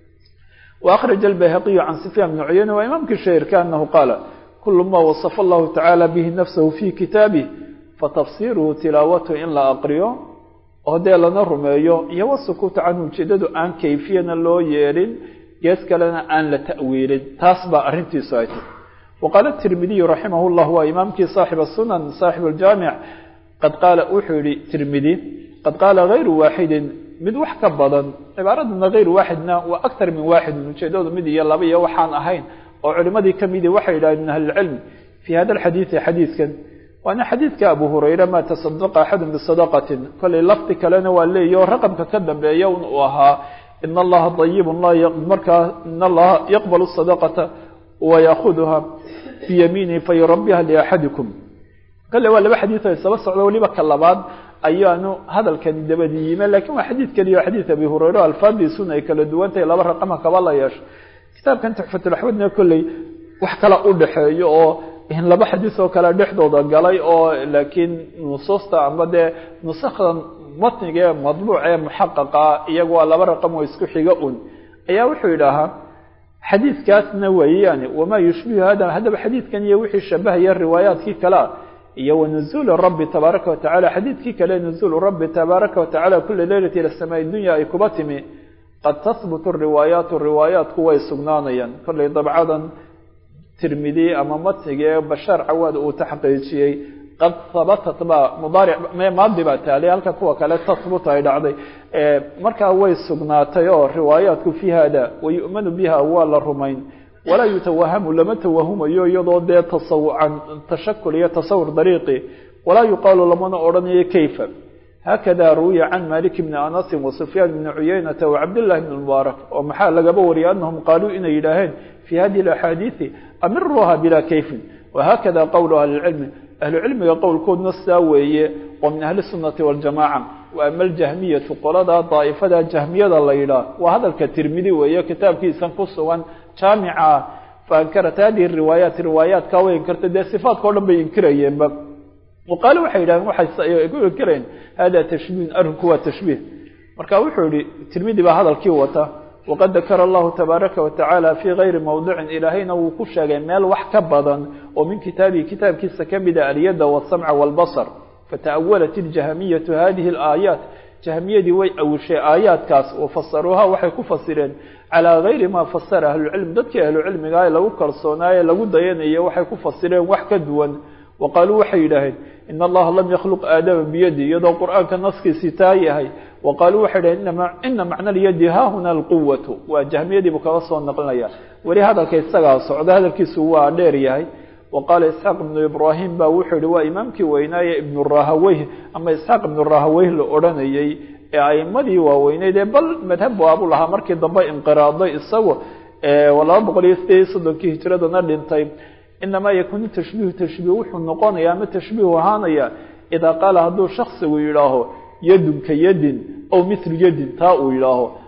واخرج البيهقي عن سفيان بن عيينة وامام كشير كانه قال كل ما وصف الله تعالى به نفسه في كتابه فتفسيره تلاوته ان لا اقريه وهذا لنا رميه يوسكوت عنه جدد عن كيفيه لو يرين يسكلنا ان لا تاويل تصبع ارنتي سايتي وقال الترمذي رحمه الله وإمامك صاحب السنن صاحب الجامع قد قال أحري الترمذي قد قال غير واحد من وحكى بضن عبارة غير واحدنا وأكثر من واحد من شهدود مدي يلا بي وحان أهين وعلماء كميدي وحيد من أهل العلم في هذا الحديث حديث كان وأنا حديث كأبو هريرة ما تصدق أحد بالصدقة كل لفتك لنا واللي يو رقم ككذب يوم وها إن الله طيب الله يقبل إن الله يقبل الصدقة ويأخذها في يمينه فيربيها لأحدكم قال له ولا بحديث يسبس على ولي بكلباد أيانو هذا الكلام دبدي لكن حديث كلي حديث أبي هريرة الفاضي سنة كلا دوانته إلى بر رقمها كبالله ياش كتاب كان تحفة الأحوال كلي وحكلا أودح يو إن لبا حديثه كلا دحدو قالي أو لكن نصوصته عم بده نسخ متن جاء مطبوع محققة يجوا على بر رقم ويسكو حجاؤن أيا وحيدها حديث كاسنا ويعني وما يشبه هذا هذا بحديث كان يوحي الشبه هي الروايات كي كلا يو نزول الرب تبارك وتعالى حديث كي كلا نزول الرب تبارك وتعالى كل ليلة إلى السماء الدنيا إكبتمي قد تثبت الروايات الروايات قوي سجنانيا كل طبعا ترمذي أمامته بشار عواد وتحقيقي قد ثبتت بقى مضارع ما ماضي بقى تالي هلك كوا كلا تثبت هيدا عدي مركا هو السجناتي روايات في هذا ويؤمن بها أول الرمين ولا يتوهم لما توهم يو يضاد تصور عن تشكل يتصور طريقي ولا يقال لمن أرني كيف هكذا روي عن مالك بن أنس وسفيان بن عيينة وعبد الله بن المبارك ومحال لقبوري أنهم قالوا إن إلهين في هذه الأحاديث أمرها بلا كيف وهكذا قول أهل العلم أهل العلم يقول كون نساوي ومن أهل السنة والجماعة وأما الجهمية قلدا طائفة جهمية الليلة وهذا الكترمذي وهي كتاب كيسان قصوان جامعة فأنكرت هذه الروايات روايات كاوي انكرت دي صفات كلهم بينكرين وقالوا حيلا يقولوا كرين هذا تشبيه أرنكوا تشبيه مركا وحولي الترمذي بهذا الكيوة وقد ذكر الله تبارك وتعالى في غير موضع إلهينا وكشا جمال وحكبضا ومن كتابه كتاب كيس كبد اليد والسمع والبصر فتأولت الجهمية هذه الآيات جهمية دي وي أو شيء آيات كاس وفسروها وحي كفسرين على غير ما فسرها أهل العلم ذاتك أهل العلم قال لو كرسونايا لو ديانية وحي كفسرين وحكدوا وقالوا وحي إلهي إن الله لم يخلق آدم بيده يد القرآن كالنسك ستايا وقالوا وحي إنما إن معنى اليد ها هنا القوة وجهمية دي بكرسون نقلنا ولهذا كيساقها صعود هذا الكيسوا ديريا وقال إسحاق بن إبراهيم باوحد وإمامك وإناي ابن الراهويه أما إسحاق بن الراهويه لأورانيي أئمدي وإناي بل مذهب أبو الله مركي ضباء انقراضي السوى ولا بقول يستيصد كي هجرة نردين إنما يكون تشبيه تشبيه النقان يا ما تشبيه هانيا إذا قال هذا شخص ويراه يد كيد أو مثل يد تاء ويراه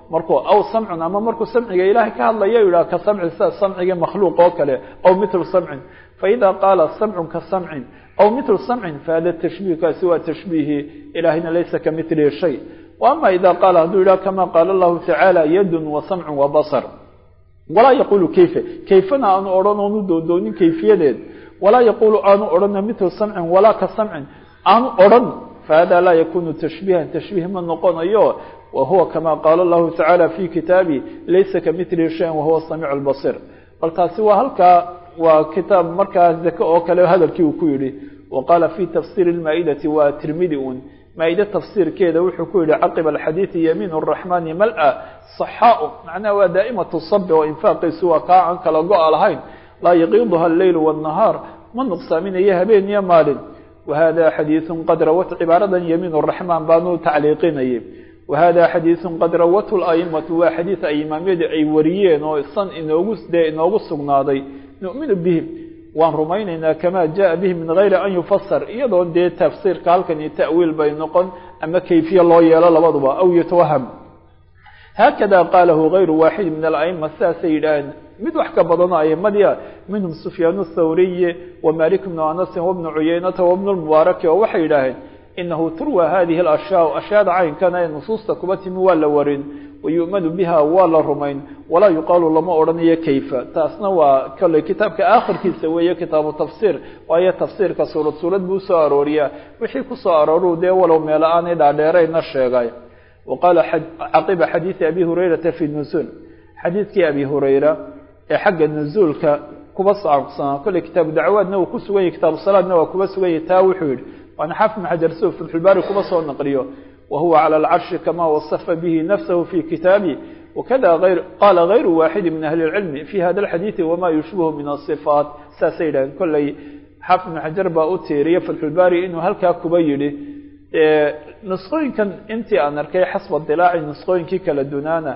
markuu aw samcun ama markuu samciga ilaahay ka hadlayo yidhaha ka samci sida samciga makhluuq oo kale aw mitlu samcin faida qaala samcun ka samcin aw mitlu samcin fahada tashbiih kaasi waa tashbiihi ilaahayna laysa ka mitlihi shay وأما إذا قال هذا كما قال الله تعالى يد وسمع وبصر ولا يقول كيف كيفنا أن أرنا ندون كيفية ولا يقول أن أرنا مثل سمع ولا كسمع أن أرنا فهذا لا يكون تشبيها تشبيه من نقول أيوه وهو كما قال الله تعالى في كتابه ليس كمثله شيء وهو السميع البصير قلت سوى هلك وكتاب مركز ذكاء وكله هذا الكيو كيري وقال في تفسير المائدة وترمذي مائدة تفسير كذا وحكوا عقب الحديث يمين الرحمن ملأ صحاء معناه دائمة الصب وإنفاق سوى كاعا كالقاء الهين لا يغيضها الليل والنهار من نقصامين إياها بين يمال وهذا حديث قد روت عبارة يمين الرحمن بانو تعليقين أيه وهذا حديث قد روته الأئمة وحديث أي إمامية أي وريين وإصان إنوغس دي إنوغس ناضي نؤمن بهم وان رميننا كما جاء به من غير أن يفسر يضون دي تفسير كالكن يتأويل بينقن أما كيفية الله يلا لبضبا أو يتوهم هكذا قاله غير واحد من الأئمة الساسيران مدو حكى بضنا أئمة منهم سفيان الثوري ومالك بن أنس وابن عيينة وابن المبارك ووحيداه إنه تروى هذه الأشياء أشياء عين كان النصوص تكبت مولا ورين ويؤمن بها ولا رمين ولا يقال لما أرني كيف تأسنوا كل كتاب كآخر كيسوية كتاب التفسير وهي تفسير كسورة سورة موسى أروريا وحي كسا أرورو دي ولو ميلاني داديرين الشيغاي وقال حد عقب حديث أبي هريرة في النزول حديث كي أبي هريرة حق النزول كبص عقصان كل كتاب دعوات نو كسوية كتاب الصلاة نو كبسوية تاوحود وأنا حافظ حجر سوف في الحبار كبص ونقريه وهو على العرش كما وصف به نفسه في كتابه وكذا غير قال غير واحد من أهل العلم في هذا الحديث وما يشبه من الصفات ساسيدا كل حافظ حجر باوتيريه في الحباري إنه هل كاكبيله إيه نسخين كان أنت أنا ركي حسب الضلاع نسخين كيك لدنانا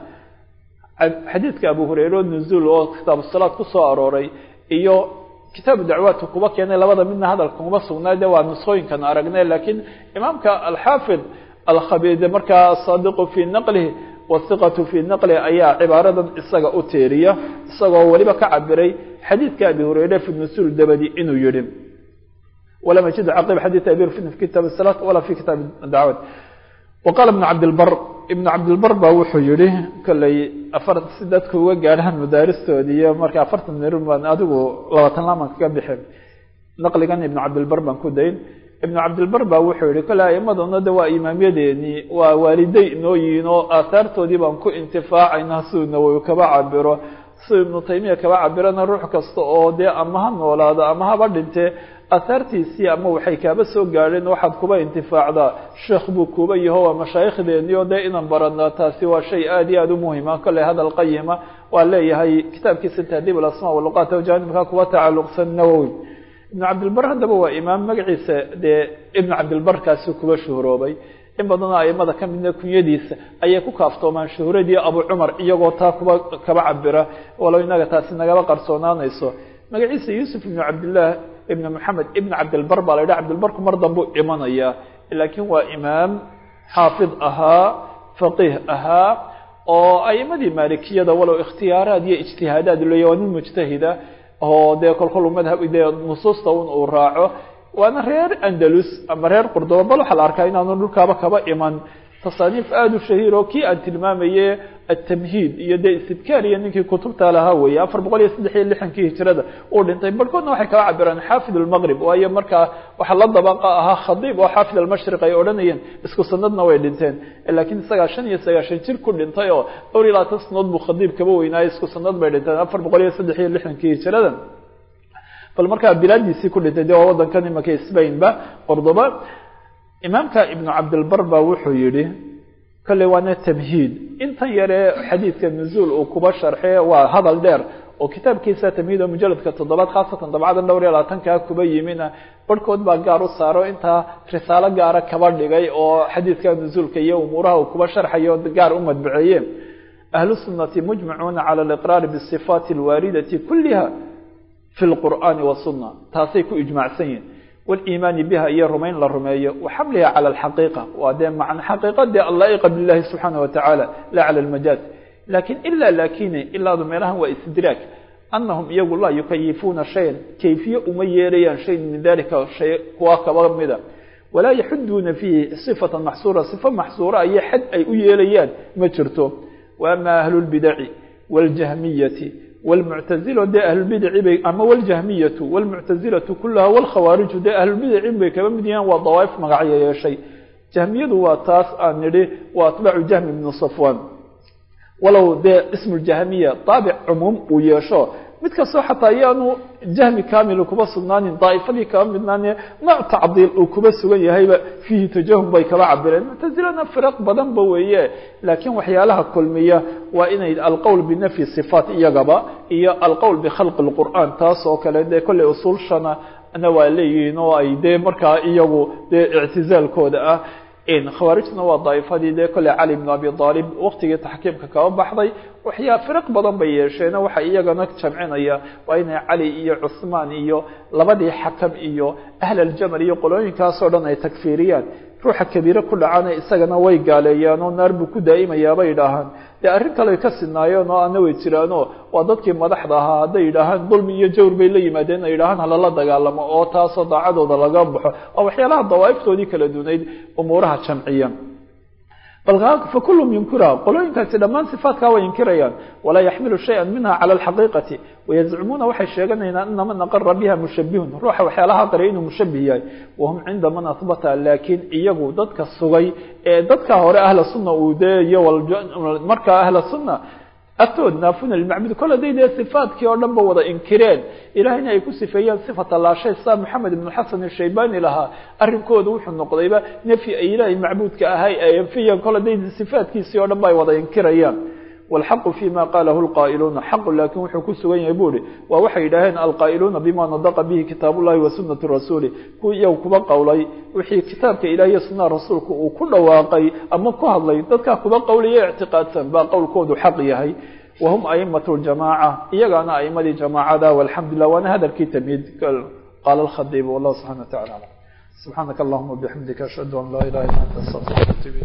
حديث أبو هريرة نزول وكتاب الصلاة قصة أروري إيو كتاب دعوات وقبك يعني لبدا منا هذا القمص ونادى ونسخين كان أرقنا لكن إمامك الحافظ الخبير مركا الصادق في نقله والثقة في نقله أي عبارة إصاقة أوتيرية إصاقة ولبا كعبري حديث كأبي هريرة في النسول الدبدي إنه يرم ولم يجد عقب حديث أبي هريرة في كتاب الصلاة ولا في كتاب الدعوات وقال ابن عبد البر ابن عبد البر باوحو يريه كلي أفرت سيداتك وقالها المدارس السعودية مركا أفرت من الرمان أدوه لغة لما كبحب نقل كان ابن عبد البر بانكودين ابن عبد البر baa wuxuu yiri kala imadana waa imaamiyadeeni waa waaliday nooyino aasartoodii baan ku intifaacayna suuna way kaba cabiro ibn Taymiya kaba cabirana ruux kasta oo de ama ha noolaado ama ha badhinte aasartiisi ama waxay kaaba soo gaareen waxaad kuba intifaacda sheekh buu kuba yahay mashaayikhdeeni oo de inaan barana taasi waa shay aad iyo aad u muhiim ah kale hada alqayma waa leeyahay kitaabkiisa tahdib al-asma wal luqat oo jaanibka kuwa tacalluqsan Nawawi ابن عبد البر هذا هو إمام مجلس ابن عبد البر كاسو كبا شهروبي إن بدنا أي ماذا كم من كنيديس أي كوكافتو من شهوري دي أبو عمر إيجو تا كبا كبا عبرة ولو إنك تاسنا جبا قرصونا نيسو مجلس يوسف بن عبد الله ابن محمد ابن عبد البر بالله عبد البر مرضى بو إيمانية لكن هو إمام حافظ أها فقيه أها أو أي مدي مالكية ده ولو اختيارات دي اجتهادات اللي يوان المجتهدة oo de kol kol madhab ide nusuusta uu raaco waana reer Andalus ama reer Cordoba bal waxa la arkaa inaanu dhulkaaba kaba iman تصانيف aad u shahiir oo kii aan tilmaamaye at-tamhid iyo de istidkaar iyo ninkii kutubta lahaa way afar boqol iyo saddex iyo lixdan kii hijrada oo dhintay barkoodna waxay kala cabiraan xaafid al-maghrib oo ay markaa waxa la dabaqa ahaa khadib oo xaafid al-mashriq ay oranayeen isku sanadna way dhinteen laakiin isaga shan iyo sagaashan jir ku dhintay oo dhowr iyo labaatan sanad buu khadib kaba weynaa isku sanad bay dhinteen afar boqol iyo saddex iyo lixdan kii hijrada bal markaa bilaadiisi ku dhintay de wadankan imaka Spain ba Cordoba إمامك ابن عبد البر وحو يري كل وانا تمهيد انت يرى حديث النزول وكبا شرحه وهذا الدير وكتاب كيسا تمهيد ومجلد كالتضبات خاصة طبعا الدوري على تنكا كبا يمينا بركود باقارو صارو انت رسالة قارة كبار لغاي وحديث النزول كي ومورها وكبا شرحه وقار أمد بعيين أهل السنة مجمعون على الإقرار بالصفات الواردة كلها في القرآن والسنة تاسيكو إجماع سين والإيمان بها إيا رمين للرمية وحملها على الحقيقة وهذا معنى حقيقة دي اللائقة بالله سبحانه وتعالى لا على المجاز لكن إلا لكن إلا ضميرها واستدراك أنهم يقول الله يكيفون شيئا كيفية أميريا شيء من ذلك شيء كواك بغمدا ولا يحدون فيه صفة محصورة صفة محصورة أي حد أي أيريان ما جرتم وأما أهل البدع والجهمية والمعتزلة ده أهل البدع أما والجهمية والمعتزلة كلها والخوارج ده أهل البدع بكما مديان وضوائف مقعية يا شيء جهمية وطاس أنري وأطبع جهم بن صفوان ولو ده اسم الجهمية طابع عموم ويشو midka soo xataayanu jahmi kaamil kuba sugnaanin daa'ifadii ka midnaanee ma tacdiil uu kuba sugan yahayba fihi tajahum bay kala cabireen mu'tazilana firaq badan ba weeye laakiin waxyaalaha kulmiya waa inay alqawl bi nafi sifat iyagaba iyo alqawl bi khalq alquran taas oo kale de kulli usul shana ana waa leeyihiin oo ay de markaa iyagu de i'tizaalkooda ah إن خوارجنا وضعيفة دي كل علي بن أبي طالب وقت تحكيم ككواب بحضي وحيا فرق بدن بيشينا وحيا جنك جمعنا إياه وإن علي إياه عثمان إياه لبدي حكم إياه أهل الجمل يقولون كاسرنا تكفيريان روح كبيرة كل عنا إسقنا ويقاليان ونرب كدائما يا بيدهان لأرنك لو يكسرنا يانو أنا ويترانو وضدك مدحضها هذا يدهان ظلم يجور بيلي مدينة يدهان على الله دقال لما أوتا صدع عدو ضلقابحه أو حيالها الضوائف توديك لدونيد أمورها شمعيا فالغاق فكلهم ينكرها قولوا إنك تدمان صفاتك وينكريان ولا يحمل شيئا منها على الحقيقة ويزعمون وحي الشيغان إن من نقر بها مشبهون روح وحيالها قرئين مشبهين وهم عند من أثبتها لكن إيقوا ضدك الصغي ضدك هؤلاء أهل السنة ودي والمركة أهل السنة أتود نافون المعبد كل دي دي صفات كي أردن بوضع إنكرين إلهنا يكون صفيا صفة الله شيء صار محمد بن الحسن الشيباني لها أرنكود وح النقضيبة نفي إله معبود كأهي ينفيا كل دي دي صفات كي أردن بوضع إنكريان والحق فيما قاله القائلون حق لكن وحكو سوين يبوري ووحي إلهين القائلون بما نطق به كتاب الله وسنة الرسول كو يوكو قولي وحي كتابك إلهي سنة رسولك وكل واقعي أما كو هذلي تذكى كو قولي اعتقاد سنبا قول كود حقيهي وهم أئمة الجماعة إيقانا أئمة الجماعة والحمد لله وأنا هذا الكتاب قال الخطيب والله سبحانه وتعالى سبحانك اللهم وبحمدك أشهد أن لا إله إلا أنت أستغفرك